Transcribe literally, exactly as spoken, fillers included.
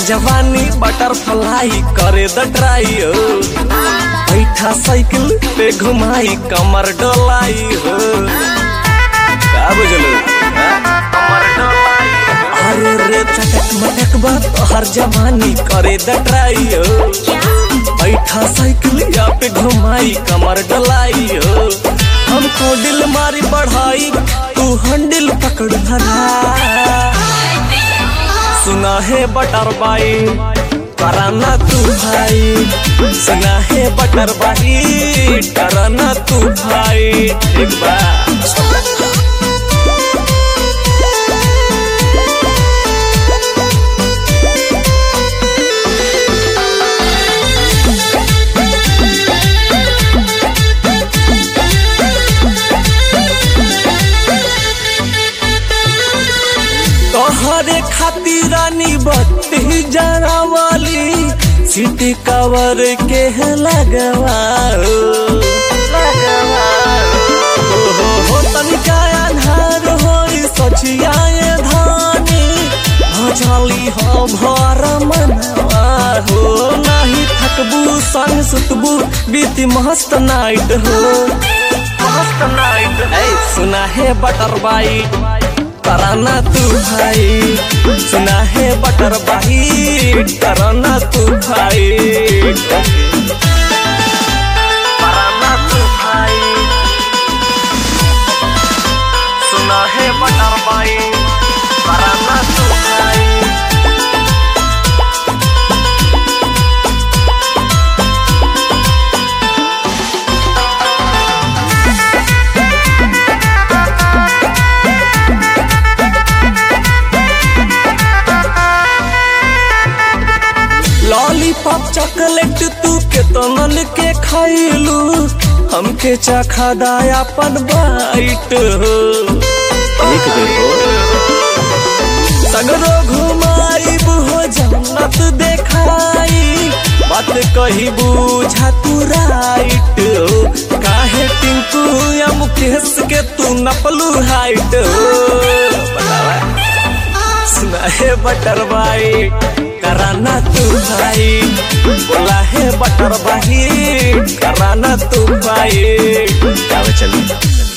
जवानी बटरफ्लाई करे द ट्राई हो, बैठा साइकिल पे घुमाई कमर डोलाई हो। का बुझलो कमर डोलाई, अरे रे चटक मटक बात हर जवानी करे द ट्राई हो, बैठा साइकिल या पे घुमाई कमर डोलाई हो। हमको दिल मारी बढ़ाई तू हंडिल पकड़ धरा, सुना है बटर बाई कराना तू भाई, सुना है बटर बाई कराना तू भाई। एक बार तोहरे खातिर रानी बत्ती जरा वाली सीटी कवर के है लगवा हो, हो तनिका अन्हार हो सचिया धानी भजली हो भर मनवा हो। नहीं थकबू संग सुतबू बीती मस्त नाइट हो, मस्त नाइट। सुना है बटर बाई कराना तू भाई, सुना है बटर बाई कराना तू भाई, कराना तू भाई, सुना है बटर बाई कराना तू भाई। लॉलीपॉप चॉकलेट तू के तनन के खाइलू, हमके चखा दाया पन बाइट हो। एक देखो सगरो घुमाइब हो जन्नत देखाई, बात कही बुझा तू राइट हो। काहे टिंकू या मुकेश के तू नपलू हाइट हो। सुना है बटर बाई कराना तू भाई, बोला है बटर बाई कराना तू भाई। चलिए